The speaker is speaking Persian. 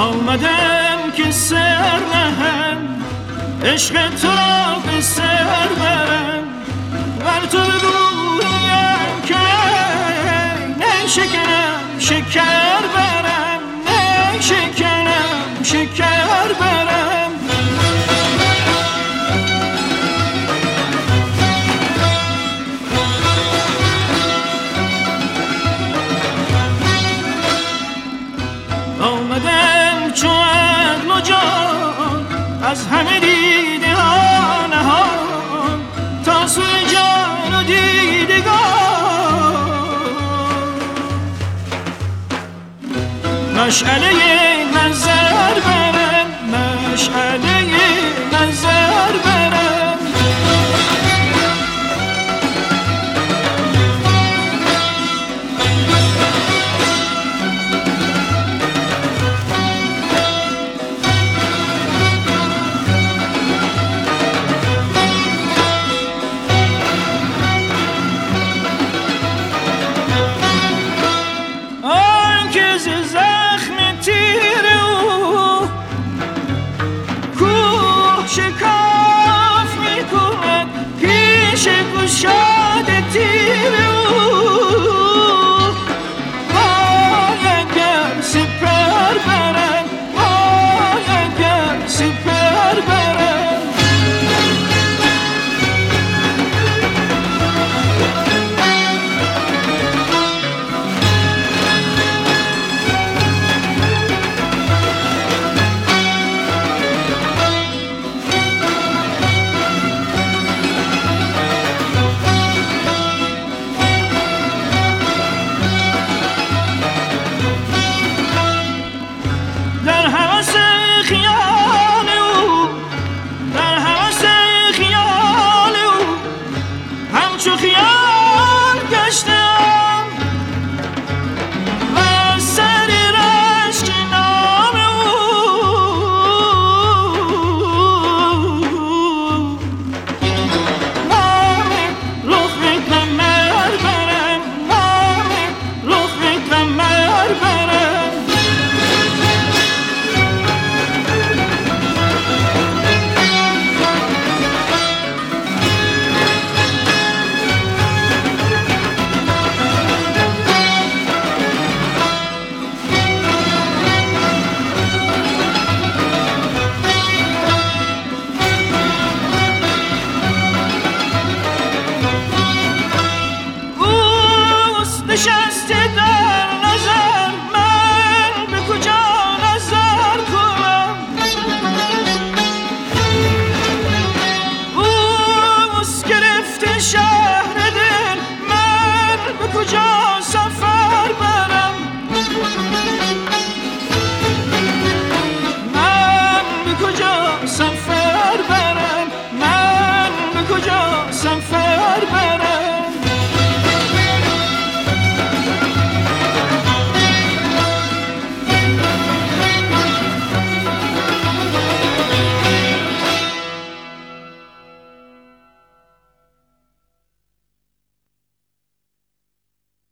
آمدم که سر نهم عشق تو را به سر برم بر تو بگویم که نشکنم شکر برم نشکنم شکر برم آمدم چو عقل و جان از همه دیده ها نهان تا سوی جان و دیدگان مشعله نظر برم مشعله نظر برم شکاف می کند پیش گشاد تیر